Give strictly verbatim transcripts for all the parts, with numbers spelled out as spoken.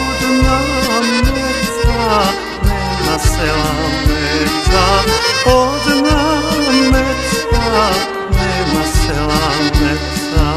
Odna meta, nema sela meta. Odna meta, nema sela meta.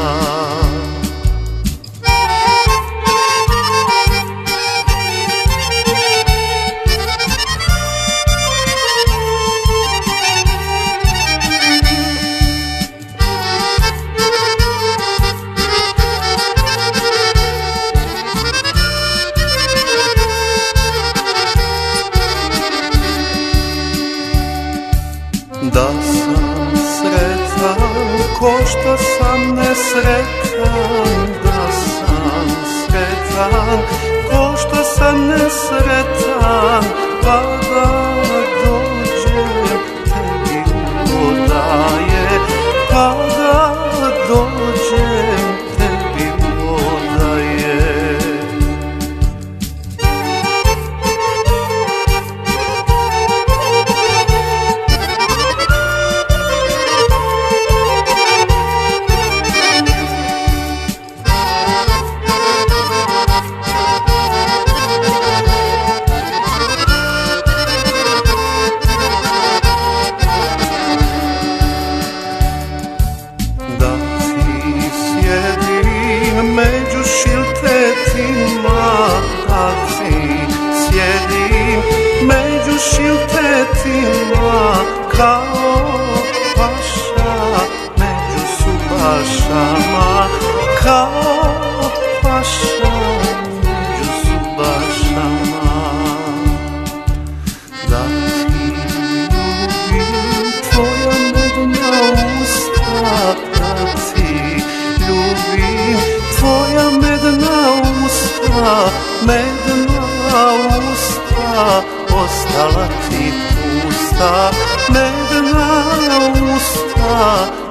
Da sam sretan, ko što sam nesretan. Da sam sretan, ko što sam nesretan. Pa da dođem tebi udaje, pa da dođem tebi udaje. Među šiltetima, a ti sjedim među šiltetima kao paša među subašama, kao paša među subašama. Da ti ljubim tvoja medna usta, da ti ljubim tvoja medna usta, medna usta, ostala ti pusta, medna usta.